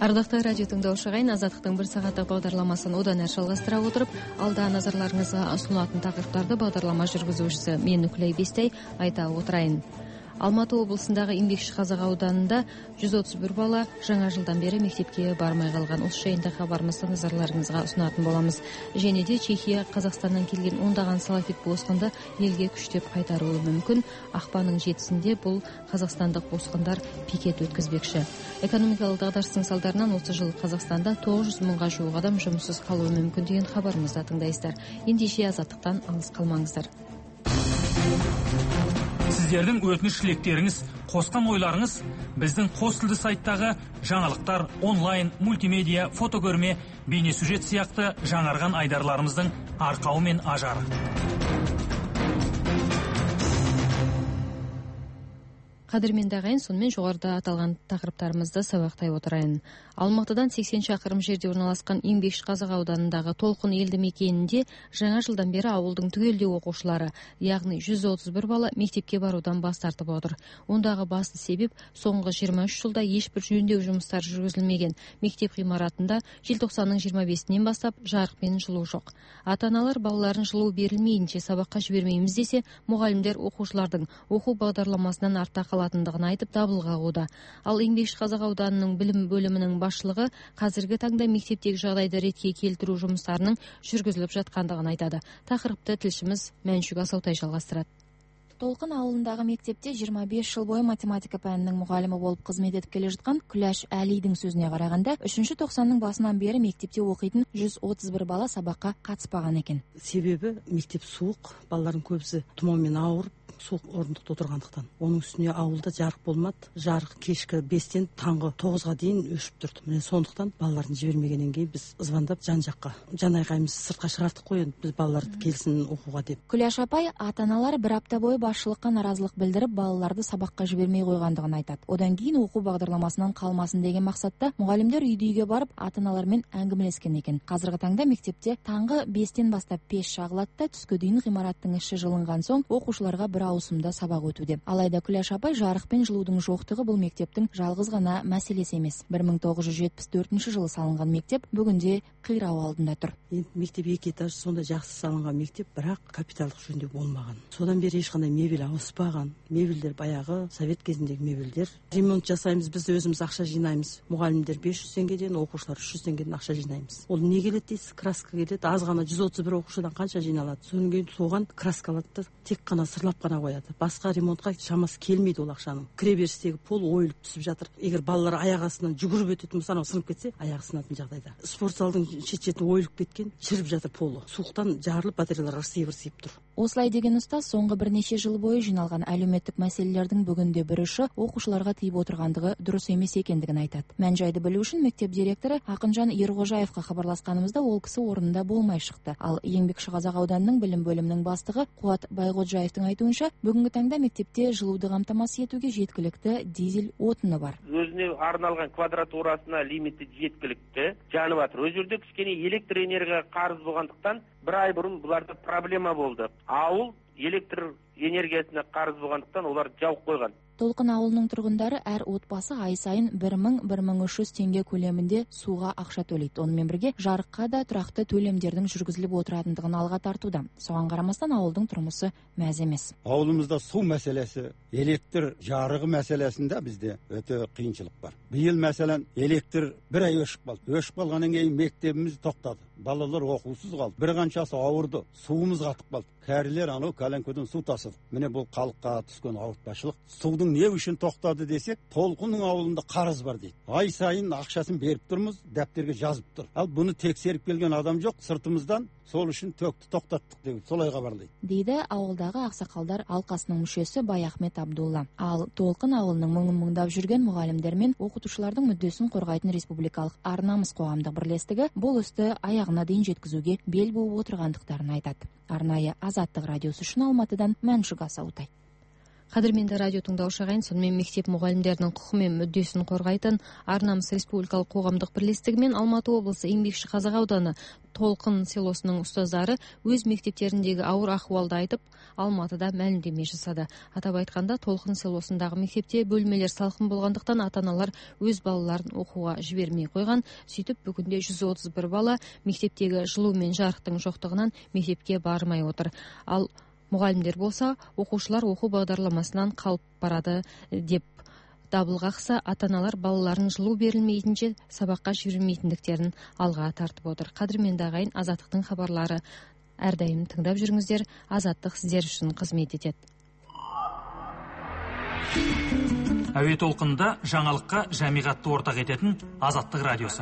Ардактуу радио тыңдоочу агайын, Азаттыктын бир сааттык багдарламасын одан ары жалгастыра отуруп, алда назарларыңызга ұсынылатын тақырыптарды багдарлама жүргүзүүчүсү мен Нүклей Бестей айта отурайын. Алматы облусундагы Имбекши Казак ауданында 131 бала жаңа жылдан бери мектепке бармай калган. Ушул жайында кабарыбызды назарларыңызга ұсынатын боламыз. Және де Чехия, Казакстандан келген ондаган салафит босқунду элге күчтөп кайтарууы мүмкүн. Акпандын 7-синде бул казакстандык босқундар пикет өткөзбекчи. Экономикалык дагдарыштын салдарынан осы жыл Казакстанда 900 мыңга жуук адам жумушсуз калуу мүмкүн деген кабарыбызды тыңдайсыздар. Эндеше Азаттыктан алыс калмаңыздар. Сіздердің өтініш тілектеріңіз, қосқан ойларыңыз біздің қос тілді сайттағы жаңалықтар, онлайн, мультимедиа, фотокөрме, бейнесюжет сияқты жаңарған айдарларымыздың арқауы мен ажары. Кадырменде агайын, сонымен жогоруда аталган тақырыптарымызды сабактай отурайын. Алматыдан 80 шақырым жерде орналаскан Имбекши Казак ауданындагы Толкун элди мекенинде жаңа жылдан бери ауылдың түгелдүү окуучулары, яғни 131 бала мектепке баруудан бас тартып отур. Ондагы басты себеп соңғы 23 жылда ешбір жөндөө жумуштары жүргүзүлмөгөн. Мектеп гыймаратында желтоқсанның 25-нен бастап жарык менен жылуу жок. Ата-аналар балаларын жылуу берилмейинче сабакка жибермеймиз десе, мугалимдер окуучулардын окуу багдарламасынан артта калатындыгын айтып дабыл кагууда. Ал Имбекши Казак ауданынын билим бөлүмүнүн башлыгы азыркы таңда мектептеги жагдайды ретке келтирүү жумуштарынын жүргүзүлүп жаткандыгын айтады. Тақырыпты тилшimiz Мәншүк Асаутай жалгастырат. Толкун ауылындагы мектепте 25 жыл бою математика пәнинин мугалими болуп кызмет этип келе жаткан Күләш Әлийдин сөзүнө караганда, 3-тоқсандын басынан бери мектепте окуйтун 131 бала сабакка катыспаган экен. Себеби мектеп суук, балдардын көбүсү тумоо менен ооруп, суук орундукта отургандыктан. Онун үстүнө ауылда жарык болмады. Жарык кечки 5-тен таңгы 9-га дейин өшүп турду. Мына сондуктан балдарды жибермегенден кийин биз звондап жан жакка, жан айкайыбызды сыртка чыгардык кой, биз балдарды келсин окууга деп. Күләш апай ата-аналар бир апта бою башчылыкка наразылык билдирип, балаларды сабакка жибермей койгондугун айтат. Одан кийин окуу багдарламасынан калмасын деген максатта мугалимдер үйдө барып ата-аналар менен әңгимелешкен экен. Азыркы таңда мектепте таңгы 5-тен бастап пеш жагылат да, түскө дейин гыймараттын иши жылынган соң окуучуларга бир ауысымда сабак өтүүдө. Алайда Күләш апай жарык пен жылуудун жоктугу бул мектептин жалгыз гана маселеси эмес. 1974 жылы салынган мектеп бүгүнде кыйрау алдында тур. Мектеп 2 этаж, сонда жакшы салынган мектеп, бирок капиталдык жөндөө болмаган. Содан бери эч кандай мебель ауыспаган. Мебелдер баягы совет кезиндеги мебелдер. Ремонт жасайбыз, биз өзүбүз акча жыйнайбыз. Мугалимдер 500 теңгеден, окуучулар 300 теңгеден акча жыйнайбыз. Ол не келет дейсиз? Краска келет. Аз гана 131 окуучудан канча жыйналат? Сонун кийин сууган краска алат, тек гана сырлап гана коет. Басқа ремонтқа шамасы келмейді ол ақшаның. Кіреберістегі пол ойылып түсіп жатыр. Егер балалар аяқ астынан жүгіріп өтетін болса, сынып кетсе, аяғы сынатын жағдайда. Спорт залдың шет-шеті ойылып кеткен, шіріп жатыр полы. Суықтан жарылып, батареялар ырсиып тұр. Осылай деген ұстаз соңғы бірнеше жыл бойы жиналған әлеуметтік мәселелердің бүгінде бір ұшы оқушыларға тиіп отырғандығы дұрыс емес екендігін айтады. Мән-жайды білу үшін мектеп директоры Ақынжан Ерғожаевқа хабарласқанымызда ол кісі орнында болмай шықты. Ал Имбекши Казак ауданының білім бөлімінің бастығы Қуат Байғоджаевтың айтуынша, бүгінгі таңда мектепте жылуды қамтамасыз етуге жеткілікті дизель отыны бар. Өзіне арналған квадратурасына лимиті жеткілікті жанып жатыр. Өз жерде кішкене электр энергияға қарыз болғандықтан бір ай бұрын бұларда проблема болды. Ауыл электр энергиясына қарыз болғандықтан олар жауып қойған. Толкун ауылының тұрғындары әр отбасы ай сайын 1000-1300 теңге көлемінде суға ақша төлейді. Онымен бірге жарыққа да тұрақты төлемдердің жүргізіліп отыратындығын алға тартуда. Соған қарамастан ауылдың тұрмысы мәз емес. Ауылымызда су мәселесі, электр жарығы мәселесінде бізде өте қиыншылық бар. Биыл мәселен электр бір ай өшіп қалды. Өшіп қалғаннан кейін мектебіміз тоқтады. Балалар оқусыз қалды. Bir қаншасы ауырды. Суымыз қатып қалды. Кәрілер анау кәләңкөден су тасыды. Міне бұл халыққа түскен ауыртпашылық. Судың не үшін тоқтады десек, Толқынның ауылында қарыз бар дейді. Ай сайын ақшасын беріп тұрмыз, дәптерге жазып тұр. Ал бұны тексеріп келген адам жоқ, сыртымыздан сол үшін төкті тоқтаттық деп солай хабарлайды. Дейді ауылдағы ақсақалдар алқасының мүшесі Баяхмет Абдулла. Ал Толқын ауылының мыңдап жүрген мұғалімдер мен оқытушылардың мүддесін қорғайтын республикалық Ар-намыс қоғамдық бірлестігі бұл істі аяғына дейін жеткізуге бел буып отырғандықтарын айтады. Арнайы Азаттық радиосы үшін Алматыдан Мәншүк Асаутай. Кадырменди радио тыңдаушы ағайын, сонымен мектеп мұғалімдерінің құқы мен мүддесін қорғайтын Ар-намыс республикалық қоғамдық бірлестігі мен Алматы облысы Еңбекші Қазақ ауданы Толқын селосының ұстаздары өз мектептеріндегі ауыр ахуалды айтып, Алматыда мәлімдеме жасады. Атап айтқанда, Толқын селосындағы мектепте бөлмелер салқын болғандықтан ата-аналар өз балаларын оқуға жібермей қойған. Сөйтіп, бүгінде 131 бала мектептегі жылу мен жарықтың жоқтығынан мектепке бармай отыр. Ал мұғалімдер болса, оқушылар оқу бағдарламасынан қалып барады деп дабыл қақса, ата-аналар балаларын жылу берілмейтінше сабаққа жібермейтіндіктерін алға тартып отыр. Қадірменді ағайын, Азаттықтың хабарлары әрдайым тыңдап жүріңіздер. Азаттық сіздер үшін қызмет етеді. Әуе толқынында жаңалыққа жамиғатты ортақ ететін Азаттық радиосы.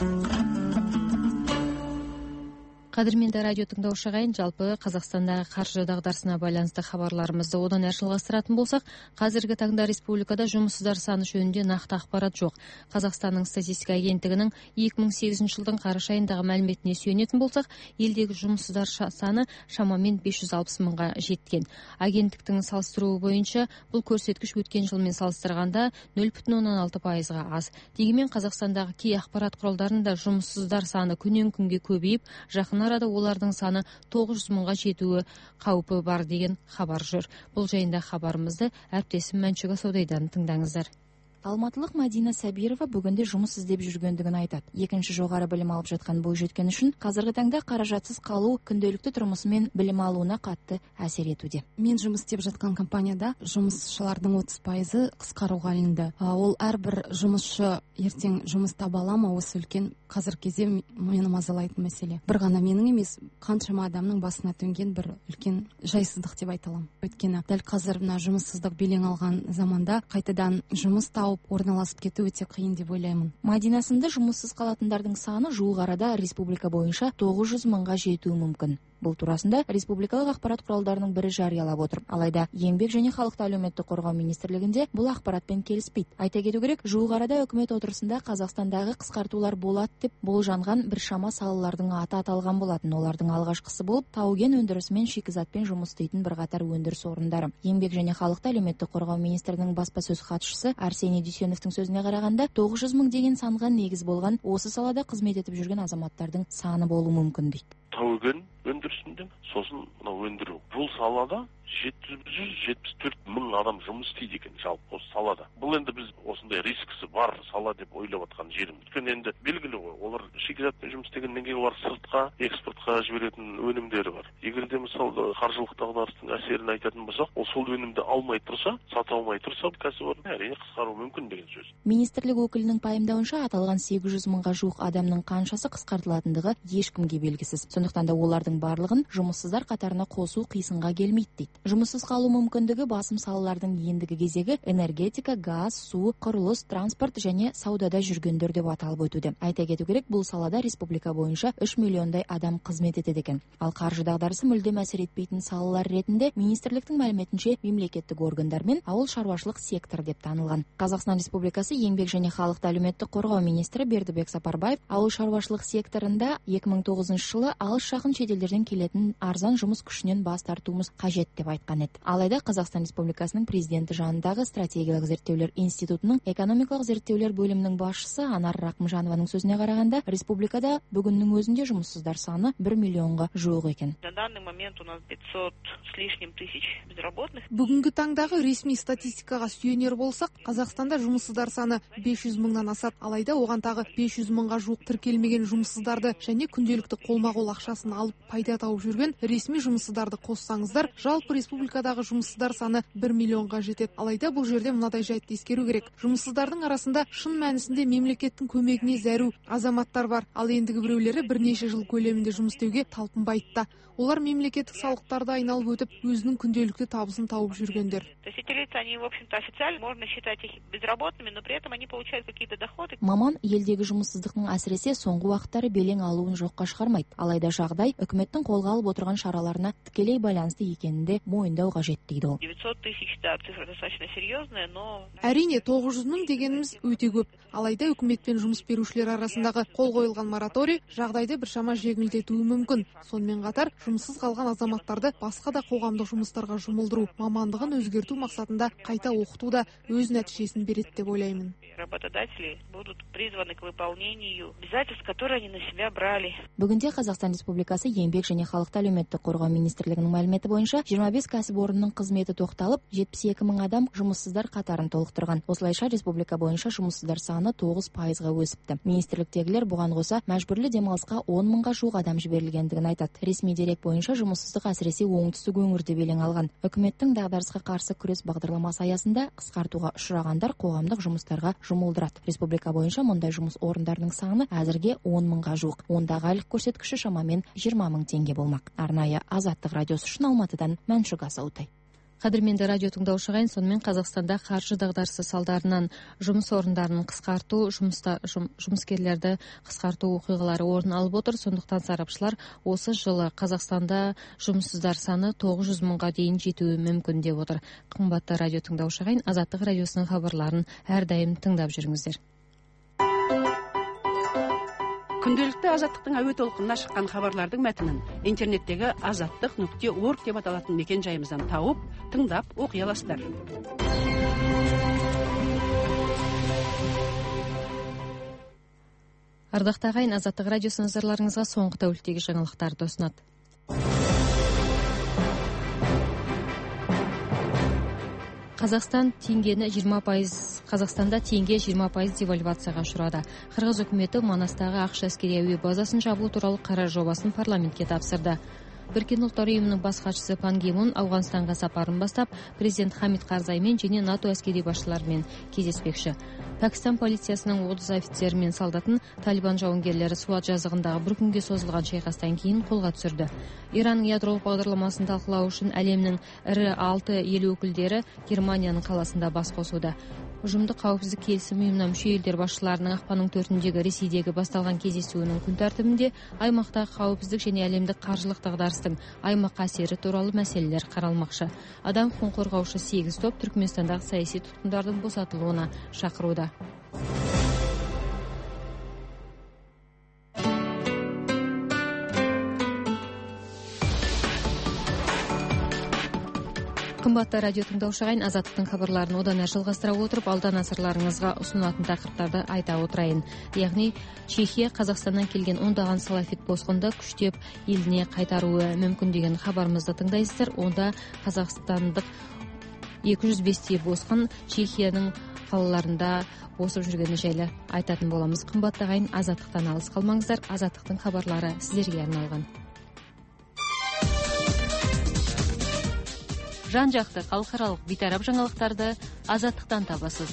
Қадірменді радио тыңдаушы ағайын, жалпы Қазақстандағы қаржы дағдарысына байланысты хабарларымызды одан әрі жалғастыратын болсақ, қазіргі таңда республикада жұмыссыздар саны жөнінде нақты ақпарат жоқ. Қазақстанның статистика агенттігінің 2008 жылдың қараша айындағы мәліметіне сүйенетін болсақ, елдегі жұмыссыздар саны шамамен 560 мыңға жеткен. Агенттіктің салыстыруы бойынша бұл көрсеткіш өткен жылмен салыстырғанда 0,16%-ға аз. Дегенмен Қазақстандағы кей ақпарат құралдарында жұмыссыздар саны күннен күнге көбейіп, жақын арада олардың саны 900 мыңға жетуі қаупі бар деген хабар жүр. Бұл жайында хабарымызды әріптесім Мәншүк Асаудайдан тыңдаңыздар. Алматылық Мадина Сабирова бүгінде жұмыс іздеп жүргендігін айтады. Екінші жоғары білім алып жатқан бойжеткен үшін қазіргі таңда қаражатсыз қалу күнделікті тұрмысы мен білім алуына қатты әсер етуде. Мен жұмыс істеп жатқан компанияда жұмысшылардың 30% қысқаруға ілінді. Ол әрбір жұмысшы ертең жұмыс таба ала ма, осы үлкен қазір кезде мені мазалайтын мәселе. Бір ғана менің емес, қаншама адамның басына төнген бір үлкен жайсыздық деп айта аламын. Өйткені дәл қазір мына жұмыссыздық белең алған заманда қайтадан жұмыс тауып орналасып кету өте қиын деп ойлаймын. Мадина сынды жұмыссыз қалатындардың саны жуық арада республика бойынша 900 мыңға жетуі мүмкін. Бұл турасында республикалық ақпарат құралдарының бірі жариялап отыр. Алайда Еңбек және халықты әлеуметтік қорғау министрлігінде бұл ақпаратпен келіспейді. Айта кету керек, жуық арада үкімет отырысында Қазақстандағы қысқартулар болады деп болжанған біршама салалардың аты аталған болатын. Олардың алғашқысы болып тау-кен өндірісі мен шикізатпен жұмыс істейтін бірқатар өндіріс орындары. Еңбек және халықты әлеуметтік қорғау министрінің баспасөз хатшысы Арсений Дүйсеновтің сөзіне қарағанда, 900 мың деген санға негіз болған осы салада қызмет етіп жүрген азаматтардың саны болуы мүмкін дейді. Тау-кен өндірісінде, сосын мынау өндіру. Бұл салада 774 мың адам жұмыс істейді екен жалпы осы салада. Бұл енді біз осындай рискісі бар сала деп ойлап отқан жеріміз. Өйткені енді белгілі ғой, олар шикізатпен жұмыс істегеннен кейін олар сыртқа, экспортқа жіберетін өнімдері бар. Егер де мысалы қаржылық дағдарыстың әсерін айтатын болсақ, ол сол өнімді алмай тұрса, сата алмай тұрса, кәсіпорын әрине қысқаруы мүмкін деген сөз. Министрлік өкілінің пайымдауынша, аталған 800 мыңға жуық адамның қаншасы қысқартылатындығы ешкімге белгісіз. Сондықтан да олардың барлығын жұмыссыздар қатарына қосу қисынға келмейді дейді. Жұмыссыз қалу мүмкіндігі басым салалардың ендігі кезегі энергетика, газ, су, құрылыс, транспорт және саудада жүргендер деп аталып өтуде. Айта кету керек, бұл салада республика бойынша 3 миллиондай адам қызмет етеді екен. Ал қаржы дағдарысы мүлдем әсер етпейтін салалар ретінде министрліктің мәліметінше мемлекеттік органдар мен ауыл шаруашылық сектор деп танылған. Қазақстан Республикасы Еңбек және халықты әлеуметтік қорғау министрі Бердібек Сапарбаев ауыл шаруашылық секторында 2009 жылы алыс жақын шетелдерден келетін арзан жұмыс күшінен бас тартуымыз қажет деп айтқан еді. Алайда Қазақстан Республикасының президенті жанындағы стратегиялық зерттеулер институтының экономикалық зерттеулер бөлімінің басшысы Анар Рахымжанованың сөзіне қарағанда, республикада бүгіннің өзінде жұмыссыздар саны 1 миллионға жуық екен. На данный момент у нас 500 с лишним тысяч безработных. Бүгінгі таңдағы ресми статистикаға сүйенер болсақ, Қазақстанда жұмыссыздар саны 500 мыңнан асады. Алайда оған тағы 500 мыңға жуық тіркелмеген жұмыссыздарды және күнделікті қолма-қол ақшасын алып пайда тауып жүрген ресми жұмыссыздарды қоссаңыздар, жалпы республикадағы жұмыссыздар саны 1 миллионға жетеді. Алайда бұл жерде мынадай жайтты ескеру керек. Жұмыссыздардың арасында шын мәнісінде мемлекеттің көмегіне зәру азаматтар бар. Ал ендігі біреулері бірнеше жыл көлемінде жұмыс істеуге талпынбайды да. Олар мемлекеттік салықтарды айналып өтіп, өзінің күнделікті табысын тауып жүргендер. То есть эти лица, они, в общем-то, официально можно считать их безработными, но при этом они получают какие-то доходы. Маман елдегі жұмыссыздықтың әсіресе соңғы уақыттары белең алуын жоққа шығармайды. Алайда жағдай үкіметтің қолға алып отырған шараларына тікелей байланысты екенінде мойындау қажет дейді ол. 900 тысяч, да, цифра достаточно серьезная, но... Әрине, 900 мың дегеніміз өте көп. Алайда үкімет пен жұмыс берушілер арасындағы қол қойылған мораторий жағдайды біршама жеңілдетуі мүмкін. Сонымен қатар, жұмыссыз қалған азаматтарды басқа да қоғамдық жұмыстарға жұмылдыру, мамандығын өзгерту мақсатында қайта оқыту да өз нәтижесін береді деп ойлаймын. Работодатели будут призваны к выполнению обязательств, которые они на себя брали. Бүгінде Қазақстан Республикасы еңбек және халықты әлеуметтік қорғау министрлігінің мәліметі бойынша 25 кәсіпорынның қызметі тоқталып, 72 мың адам жұмыссыздар қатарын толықтырған. Осылайша республика бойынша жұмыссыздар саны 9%-ға өсіпті. Министрліктегілер бұған қоса мәжбүрлі демалысқа 10 мыңға жуық адам жіберілгендігін айтады. Ресми дерек бойынша жұмыссыздық әсіресе оңтүстік өңірде белең алған. Үкіметтің дағдарысқа қарсы күрес бағдарламасы аясында қысқартуға ұшырағандар қоғамдық жұмыстарға жұмылдырады. Республика бойынша мұндай жұмыс орындарының саны әзірге 10 мыңға жуық. Ондағы айлық көрсеткіші шамамен 20 мың теңге болмақ. Арнайы Азаттық радиосы үшін Алматыдан Мәншүк Асаутай. Қадірменді радио тыңдаушыға, сонымен Қазақстанда қаржы дағдарысы салдарынан жұмыс орындарының қысқарту, жұмыскерлерді қысқарту оқиғалары орын алып отыр. Сондықтан сарапшылар осы жылы Қазақстанда жұмыссыздар саны 900 мыңға дейін жетуі мүмкін деп отыр. Қымбатты радио тыңдаушыға, Азаттық радиосының хабарларын әрдайым тыңдап жүріңіздер. Күнделікті Азаттықтың әуе толқынына шыққан хабарлардың мәтінін интернеттегі azаттық.org деп аталатын мекен жайымыздан тауып, тыңдап оқи аласыздар. Ардақты ағайын, Азаттық радиосы назарларыңызға соңғы тәуліктегі жаңалықтарды ұсынады. Қазақстанда теңге 20% девальвацияға ұшырады. Қырғыз үкіметі Манастағы ақш әскери әуе базасын жабу туралы қарар жобасын парламентке тапсырды. Біріккен ұлттар ұйымының бас хатшысы Пан Ги Мун Ауғанстанға сапарын бастап, президент Хамид Карзаймен және НАТО әскери басшыларымен кездеспекші. Пәкістан полициясының 30 офицері мен солдатын Талибан жауынгерлері Суат жазығындағы бір күнге созылған шайқастан кейін қолға түсірді. Иранның ядролық бағдарламасын талқылау үшін әлемнің ірі 6 ел өкілдері Германияның қаласында бас қосуда. Ұжымдық қауіпсіздік келісім ұйымына мүше елдер басшыларының ақпанның 4-ндегі Ресейдегі басталған кездесуінің күн тәртібінде аймақтағы қауіпсіздік және әлемдік қаржылық дағдарыстың аймаққа әсері туралы мәселелер қаралмақшы. Адам құқығын қорғаушы 8 топ Түркменстандағы саяси тұтқындардың босатылуына шақыруда. Қымбатты радио тыңдаушыға, Азаттықтың хабарларын одан әрі жалғастыра отырып, алдан асырларыңызға ұсынылатын тақырыптарды айта отырайын. Яғни Чехия Қазақстаннан келген ондаған салафит босқынды күштеп еліне қайтаруы мүмкін деген хабарымызды тыңдайсыздар. Онда қазақстандық 205 босқын Чехияның қалаларында босып жүргені жайлы айтатын боламыз. Қымбатты ағайын, Азаттықтан алыс қалмаңыздар. Азаттықтың хабарлары сіздерге арналған. Жан-жақты халықаралық бейтарап жаңалықтарды Азаттықтан табасыз.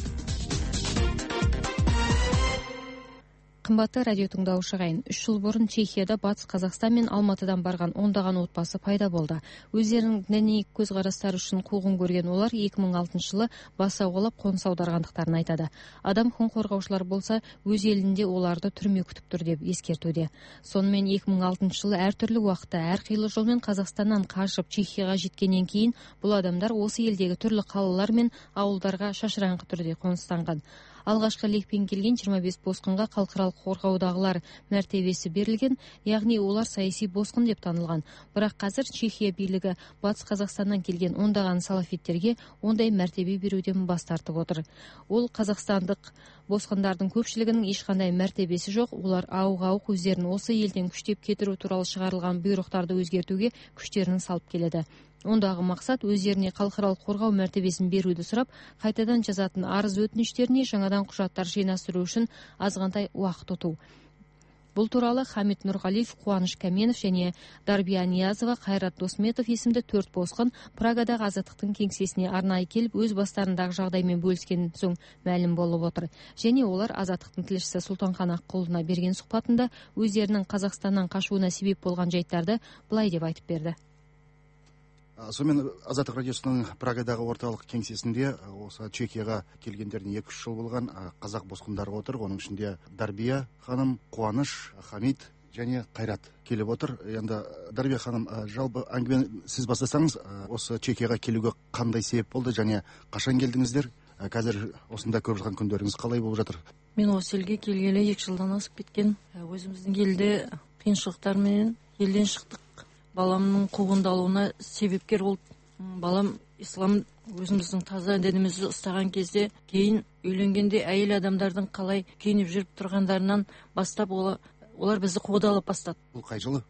Қымбатты радио тыңдаушы ағайын, 3 жыл бұрын Чехияда Батыс Қазақстан мен Алматыдан барған ондаған отбасы пайда болды. Өздерінің діни көзқарастары үшін қуғын көрген олар 2006 жылы бас сауғалап қоныс аударғандықтарын айтады. Адам құқығын қорғаушылар болса, өз елінде оларды түрме күтіп тұр деп ескертуде. Сонымен 2006 жылы әртүрлі уақытта әрқилы жолмен Қазақстаннан қашып Чехияға жеткеннен кейін бұл адамдар осы елдегі түрлі қалалар мен ауылдарға шашыраңқы түрде қоныстанған. Алғашқы лекпен келген 25 босқынға халықаралық қорғаудағылар мәртебесі берілген, яғни олар саяси босқын деп танылған. Бірақ қазір Чехия билігі Батыс Қазақстаннан келген ондаған салафиттерге ондай мәртебе беруден бас тартып отыр. Ол қазақстандық босқындардың көпшілігінің ешқандай мәртебесі жоқ. Олар ауық-ауық өздерін осы елден күштеп кетіру туралы шығарылған бұйрықтарды өзгертуге күштерін салып келеді. Ондағы мақсат өздеріне халықаралық қорғау мәртебесін беруді сұрап, қайтадан жазатын арыз өтініштеріне жаңадан құжаттар жинастыру үшін азғантай уақыт ұту. Бұл туралы Хамид Нұрғалиев, Қуаныш Кәменов және Дарбия Ниязова, Қайрат Досметов есімді 4 босқын Прагадағы Азаттықтың кеңсесіне арнайы келіп, өз бастарындағы жағдаймен бөліскен соң мәлім болып отыр. Және олар Азаттықтың тілшісі Сұлтанхан Аққұлына берген сұхбатында өздерінің Қазақстаннан қашуына себеп болған жайттарды былай деп айтып берді. Сонымен Азаттық радиосының Прагадағы орталық кеңсесінде осы Чехияға келгендеріне 2-3 жыл болған қазақ босқындары отыр. Оның ішінде Дарбия ханым, Қуаныш, Хамид және Қайрат келіп отыр. Енді Дарбия ханым, жалпы әңгімені сіз бастасаңыз, осы Чехияға келуге қандай себеп болды және қашан келдіңіздер? Қазір осында көп жатқан күндеріңіз қалай болып жатыр? Мен осы елге келгелі 2 жылдан асып кеткен. Өзіміздің елде қиыншылықтармен елден шықтық. баламның қуғындалуына себепкер болды. Балам ислам өзіміздің таза дінімізді ұстаған кезде, кейін үйленгенде әйел адамдардың қалай киініп жүріп тұрғандарынан бастап олар бізді қуғындалап бастады. Бұл қай жылы?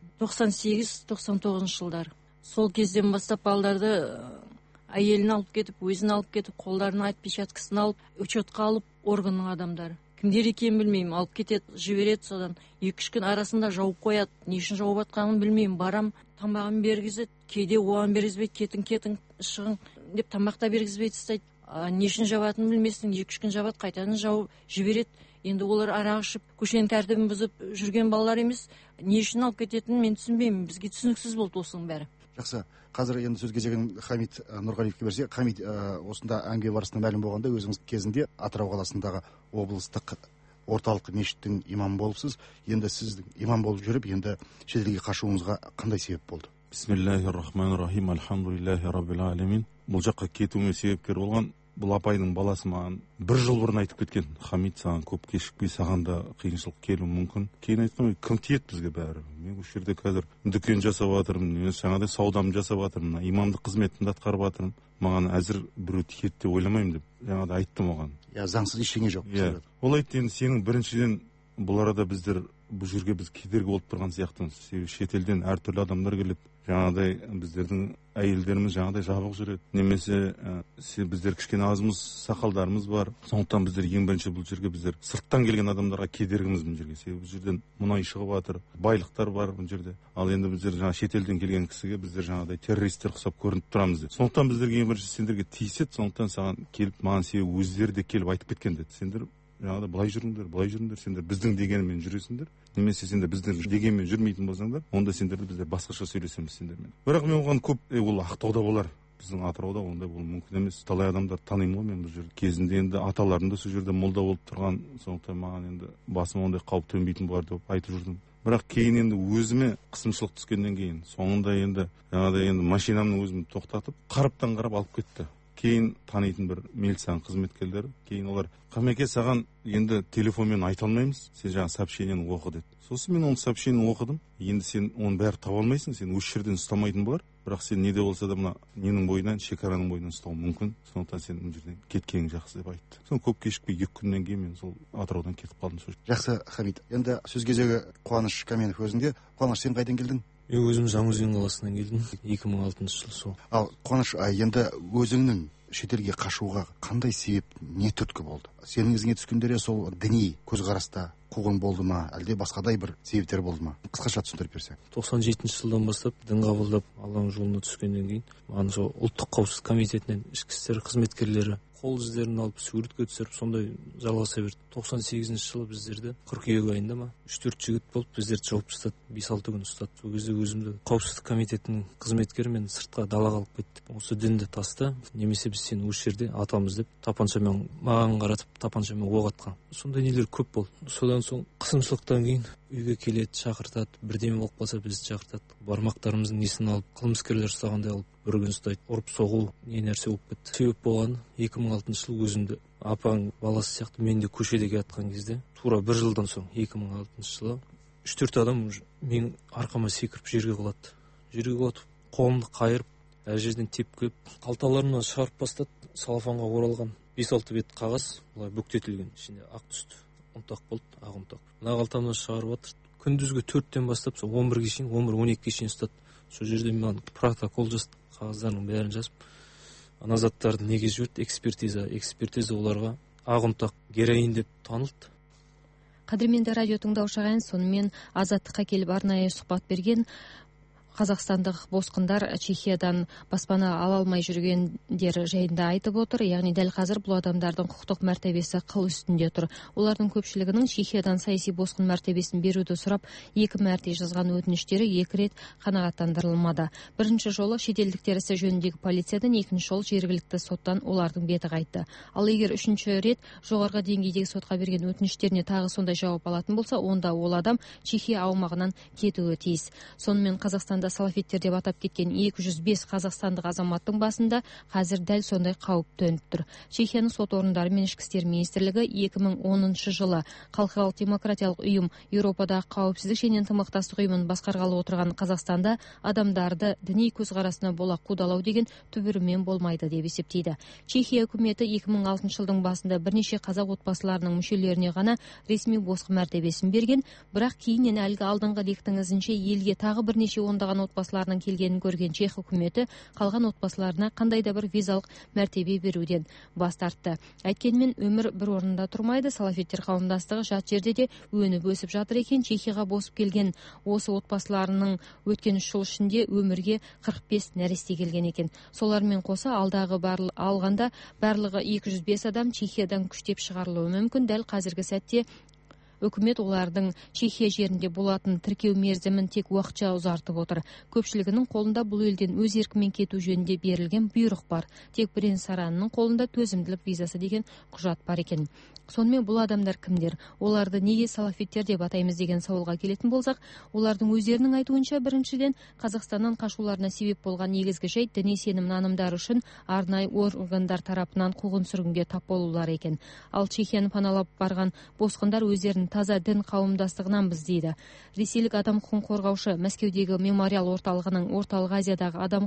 98-99 жылдар. Сол кезден бастап балдарды әйелін алып кетіп, өзін алып кетіп, қолдарына отпечаткасын алып, учетқа алып, органның адамдары. Кімдер екенін білмеймін, алып кетеді, жібереді, содан 2-3 күн арасында жауып қояды. Не үшін жауып атқанын білмеймін. Барам, тамағын бергізеді, кейде оған бергізбейді, кетің, шығың деп тамақта бергізбейді тастайды. Не үшін жабатынын білмесің, 2-3 күн жабады, қайтадан жауып жібереді. Енді олар арақ ішіп, көшенің тәртібін бұзып жүрген балалар емес. Не үшін алып кететінін мен түсінбеймін. Бізге түсініксіз болды осының бәрі. Жақсы. Қазір енді сөз кезегін Хамит Нұрғалиевке берсек, Хамит, осында әңгіме барысында мәлім болғанда, өзіңіз кезінде Атырау қаласындағы облыстық орталық мешіттің имамы болыпсыз. Енді сіздің имам болып жүріп, енді шетелге қашуыңызға қандай себеп болды? Бисмиллахир-рахманир-рахим, альхамдулиллахи раббил алямин. Бұл жаққа кетуіме себепкер болған бұл апайдың баласы маған 1 жыл бұрын айтып кеткен: Хамит, саған көп кешікпей, саған да қиыншылық келуі мүмкін. Кейін айтқан, кім тиеді бізге бәрі? Мен осы жерде қазір дүкен жасап жатырмын, жаңағыдай саудамды жасап жатырмын, имамдық қызметімді атқарып жатырмын. Маған әзір біреу тиеді деп ойламаймын деп жаңағыдай айттым оған. Заңсыз ештеңе жоқ. Ол айтты, енді сенің біріншіден бұл арада біздер бұл жерге біз кедергі болып тұрған сияқтымыз. Себебі шетелден әртүрлі адамдар келеді. Жаңағыдай біздердің әйелдеріміз жаңағыдай жабық жүреді. Немесе біздер кішкене азымыз, сақалдарымыз бар. Сондықтан біздер ең бірінші бұл жерге біздер сырттан келген адамдарға кедергіміз бұл жерге. Себебі бұл жерден мұнай шығып жатыр, байлықтар бар бұл жерде. Ал енді біздер жаңа шетелден келген кісіге біздер жаңағыдай террористер ұқсап көрініп тұрамыз деді. Сондықтан біздерге ең бірінші сендерге тиіседі. Сондықтан саған келіп, маған себебі өздері де келіп айтып кеткен деді. Сендер жаңағыдай былай жүріңдер, сендер біздің дегенмен жүресіңдер. Немесе сендер біздің дегенмен жүрмейтін болсаңдар, онда сендерді біздер басқаша сөйлесеміз сендермен. Бірақ мен оған көп, ол Ақтауда болар. Біздің Атырауда ондай болу мүмкін емес. Талай адамдар танимын ғой мен бұл жерде. Кезінде енді аталарым да сол жерде молда болып тұрған. Сондықтан маған енді басыма ондай қауіп төнбейтін болар деп айтып жүрдім. Бірақ кейін енді өзіме қысымшылық түскеннен кейін, соңында енді жаңағыдай енді машинамның өзімді тоқтатып, қараптан қарап алып кетті. Кейін танитын бір милицияның қызметкерлері, кейін олар: Қамеке, саған енді телефонмен айта алмаймыз, сен жаңа сообщениені оқы деді. Сосын мен оны сообщениені оқыдым. Енді сен оны бәрі таба алмайсың, сен осы жерден ұстамайтын болар. Бірақ сен не де болса да мына ненің бойынан, шекараның бойынан ұстау мүмкін. Сондықтан сен бұл жерден кеткенің жақсы деп айтты. Соны көп кешікпей 2 күннен кейін мен сол Атыраудан кетіп қалдым. Жақсы, Хамит. Енді сөз кезегі Қуаныш Каменов өзінде. Қуаныш, сен қайдан келдің? Мен өзім Жаңаөзен қаласынан келдім. 2006 жыл сол. Ал Қуаныш, енді өзіңнің шетелге қашуға қандай себеп, не түрткі болды? Сенің ізіңе түскендер сол діни көзқараста қуғын болды ма, әлде басқадай бір себептер болды ма? Қысқаша түсіндіріп берсең. 97 жылдан бастап дін қабылдап Алланың жолына түскеннен кейін маған сол ұлттық қауіпсіздік комитетінен ішкі істер қызметкерлері қол іздерін алып суретке түсіріп сондай жалғаса берді. 98 жылы біздерді қыркүйек айында ма 3-4 жігіт болып біздерді жауып тастады, 5-6 күн ұстады. Сол кезде өзімді қауіпсіздік комитетінің қызметкері мен сыртқа далаға алып кетті. Осы дінді таста, немесе біз сені осы жерде атамыз деп тапаншамен маған қаратып тапаншамен оқ атқан. Сондай нелер көп болды. Содан соң қысымшылықтан кейін үйге келеді, шақыртады, бірдеме болып қалса бізді шақыртады. Бармақтарымыздың несін алып, қылмыскерлер ұстағандай алып бір күн ұстайды. Ұрып соғу не нәрсе болып кетті. Себеп болған 2006 жыл өзімді апаң баласы сияқты мен де көшеде жатқан кезде, тура 1 жылдан соң 2006 жылы 3-4 адам мен арқама секіріп жерге құлады. Жерге құлатып, қолымды қайырып, әр жерден тепкілеп, қалталарымнан шығарып бастады. Салафанға оралған 5-6 бет қағаз, былай бүктетілген, ішінде ақ түсті ұнтақ болды, ақ ұнтақ. Мына қалтамнан шығарып жатыр. Күндізгі 4-тен бастап 11-ге шейін, 11-12-ге шейін ұстады. Сол жерде мен протокол жазып, қағаздардың бәрін жазып, ана заттарды неге жіберді? Экспертиза оларға ақ ұнтақ героин деп танылды. Қадірменді радио тыңдаушы ағайын, сонымен Азаттыққа келіп арнайы сұхбат берген қазақстандық босқындар Чехиядан баспана ала алмай жүргендер жайында айтып отыр. Яғни дәл қазір бұл адамдардың құқықтық мәртебесі қыл үстінде тұр. Олардың көпшілігінің Чехиядан саяси босқын мәртебесін беруді сұрап 2 мәрте жазған өтініштері 2 рет қанағаттандырылмады. Бірінші жолы шетелдіктер ісі жөніндегі полициядан, екінші жол жергілікті соттан олардың беті қайтты. Ал егер 3-ші рет жоғарғы деңгейдегі сотқа берген өтініштеріне тағы сондай жауап алатын болса, онда ол адам Чехия аумағынан кетуі тиіс. Сонымен Қазақстанда салафиттер деп атап кеткен 205 қазақстандық азаматтың басында қазір дәл сондай қауіп төніп тұр. Чехияның сот орындары мен ішкі істер министрлігі 2010 жылы халықаралық демократиялық ұйым Еуропадағы қауіпсіздік және ынтымақтастық ұйымын басқарғалы отырған Қазақстанда адамдарды діни көзқарасына бола қудалау деген түбірімен болмайды деп есептейді. Чехия үкіметі 2006 жылдың басында бірнеше қазақ отбасыларының мүшелеріне ғана ресми босқын мәртебесін берген, бірақ кейіннен әлгі алдыңғы лектің ізінше елге тағы бірнеше ондаған отбасыларының келгенін көрген чех үкіметі қалған отбасыларына қандай да бір визалық мәртебе беруден бас тартты. Әйткенмен өмір бір орнында тұрмайды, салафиттер қауымдастығы жат жерде де өніп өсіп жатыр екен. Чехияға босып келген осы отбасыларының өткен 3 жыл ішінде өмірге 45 нәресте келген екен. Солармен қоса алдағы алғанда барлығы 205 адам Чехиядан күштеп шығарылуы мүмкін. Дәл қазіргі сәтте үкімет олардың Чехия жерінде болатын тіркеу мерзімін тек уақытша ұзартып отыр. Көпшілігінің қолында бұл елден өз еркімен кету жөнінде берілген бұйрық бар. Тек бірен саранның қолында төзімділік визасы деген құжат бар екен. Сонымен бұл адамдар кімдер? Оларды неге салафиттер деп атаймыз деген сауалға келетін болсақ, олардың өздерінің айтуынша біріншіден Қазақстаннан қашуларына себеп болған негізгі жайт діни сенім нанымдары үшін арнайы органдар тарапынан қуғын сүргінге тап болулары екен. Ал Чехияны паналап барған босқындар өздерін таза дін қауымдастығынанбыз дейді. Ресейлік адам құқығын қорғаушы Мәскеудегі мемориал орталығының Орталық Азиядағы адам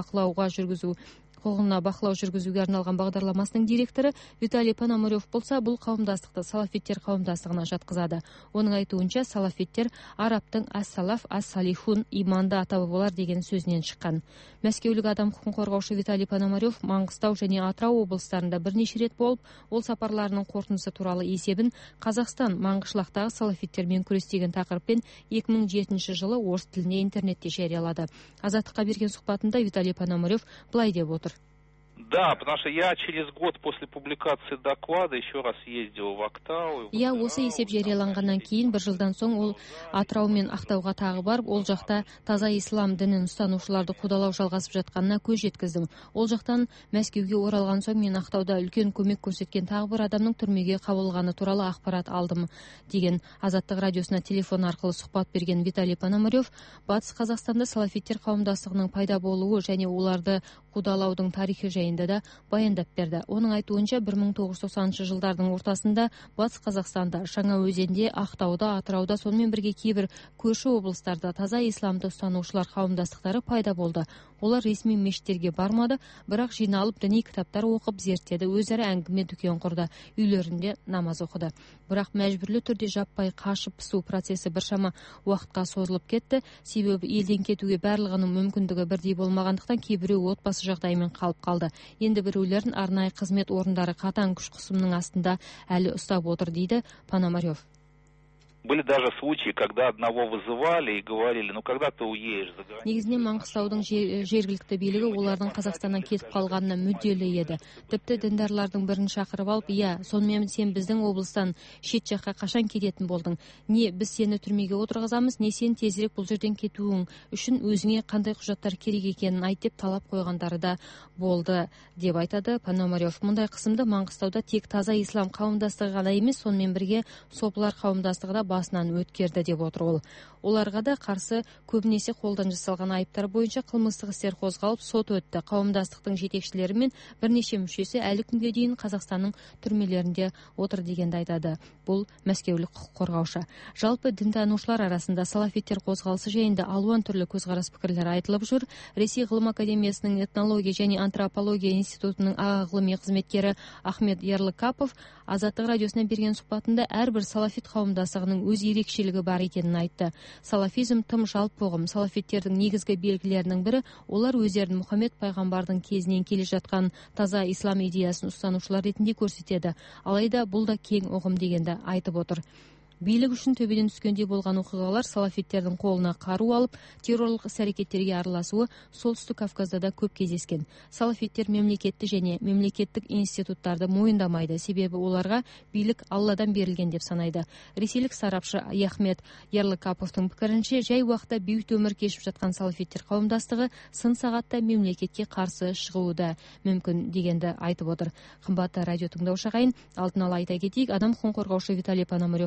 құқығына бақылау жүргізуге арналған бағдарламасының директоры Виталий Пономарев болса, бұл қауымдастықты салафиттер қауымдастығына жатқызады. Оның айтуынша салафиттер арабтың ас-салаф, ас-салихун, иманды ата бабалар деген сөзінен шыққан. Мәскеулік адам құқығын қорғаушы Виталий Пономарев Маңғыстау және Атырау облыстарында бірнеше рет болып, ол сапарларының қорытындысы туралы есебін Қазақстан маңғышлақтағы салафиттермен күрес деген тақырыппен 2007 жылы орыс тілінде интернетте жариялады. Азаттыққа берген сұхбатында Виталий Пономарев былай деп отыр. Да, потому что я через год после публикации доклада еще раз ездил в Актау. Осы есеп жарияланғаннан кейін бір жылдан соң ол Атырау мен Ақтауға тағы барып, ол жақта таза ислам дінін ұстанушыларды қудалау жалғасып жатқанына көз жеткіздім. Ол жақтан Мәскеуге оралған соң мен Ақтауда үлкен көмек көрсеткен тағы бір адамның түрмеге қабылғаны туралы ақпарат алдым деген Азаттық радиосына телефон арқылы сұхбат берген Виталий Пономарев Батыс Қазақстанда салафиттер қауымдастығының пайда болуы және оларды қудалаудың тарихы жайында да баяндап берді. Оның айтуынша 1990 жылдардың ортасында Батыс Қазақстанда, Жаңаөзенде, Ақтауда, Атырауда, сонымен бірге кейбір көрші облыстарда таза исламды ұстанушылар қауымдастықтары пайда болды. Олар ресми мешіттерге бармады, бірақ жиналып діни кітаптар оқып зерттеді, өзара әңгіме дүкен құрды, үйлерінде намаз оқыды. Бірақ мәжбүрлі түрде жаппай қашып пісу процесі біршама уақытқа созылып кетті. Себебі елден кетуге барлығының мүмкіндігі бірдей болмағандықтан кейбіреу отбасы жағдайымен қалып қалды. Енді біреулерін арнайы қызмет орындары қатаң күш қысымның астында әлі ұстап отыр дейді Пономарев. Были даже случаи, когда одного вызывали и говорили, когда ты уедешь за границу. Негізінен Маңғыстаудың жергілікті билігі олардың Қазақстаннан кетіп қалғанына мүдделі еді. Тіпті діндарлардың бірін шақырып алып, сонымен сен біздің облыстан шет жаққа қашан кететін болдың? Не біз сені түрмеге отырғызамыз, не сен тезірек бұл жерден кетуің үшін өзіңе қандай құжаттар керек екенін айт деп талап қойғандары да болды деп айтады Пономарев. Мұндай қысымды Маңғыстауда тек таза ислам қауымдастығы ғана емес, сонымен бірге сопылар қауымдастығы да басынан өткерді деп отыр ол. Оларға да қарсы көбінесе қолдан жасалған айыптар бойынша қылмыстық істер қозғалып сот өтті. Қауымдастықтың жетекшілері мен бірнеше мүшесі әлі күнге дейін Қазақстанның түрмелерінде отыр дегенді айтады. Бұл мәскеулік құқық қорғаушы. Жалпы дінтанушылар арасында салафиттер қозғалысы жайында алуан түрлі көзқарас пікірлер айтылып жүр. Ресей ғылым академиясының этнология және антропология институтының аға ғылыми қызметкері Ахмет Ярлыкапов Азаттық радиосына берген сұхбатында әрбір салафит қауымдастығының өз ерекшелігі бар екенін айтты. Салафизм тым жалпы ұғым. Салафиттердің негізгі белгілерінің бірі олар өздерін Мұхаммед пайғамбардың кезінен келе жатқан таза ислам идеясын ұстанушылар ретінде көрсетеді. Алайда бұл да кең ұғым дегенді айтып отыр. Билік үшін төбеден түскендей болған оқиғалар салафиттердің қолына қару алып, террорлық іс-әрекеттерге араласуы Солтүстік Кавказда да көп кездескен. Салафиттер мемлекетті және мемлекеттік институттарды мойындамайды, себебі оларға билік Алладан берілген деп санайды. Ресейлік сарапшы Ахмет Ярлыкаповтың пікірінше, жай уақытта бейбіт өмір кешіп жатқан салафиттер қауымдастығы сын сағатта мемлекетке қарсы шығуы да мүмкін дегенді айтып отыр. Қымбатты радио тыңдаушы ағайын, алдын ала айта кетейік, адам құқығын қорғаушы Виталий Пономаревтың Батыс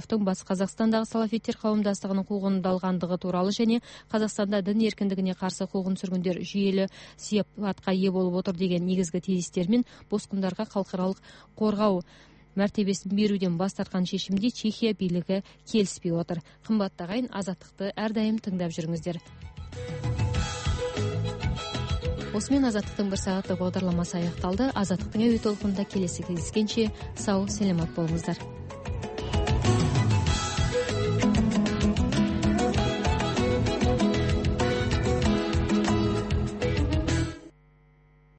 Қазақстандагы салафиттер кауымдастыгынын куугундалгандыгы тууралуу және Қазақстанда дин эркиндигине каршы куугун сүргүндөр жүйелүү сыяпатка ээ болуп отур деген негизги тезистер менен боскундарга калкаралык коргоо мартебесин берүүдөн бас тарткан чечимди Чехия бийлиги келиспей отур. Кымбаттуу агайын, Азаттыкты ар дайым тыңдап жүрүңүздөр. Осы менен Азаттыктын бир сааттык бағдарламасы аякталды. Азаттыктын өтө толкунда келесі кездескенче сау, саламат болуңуздар.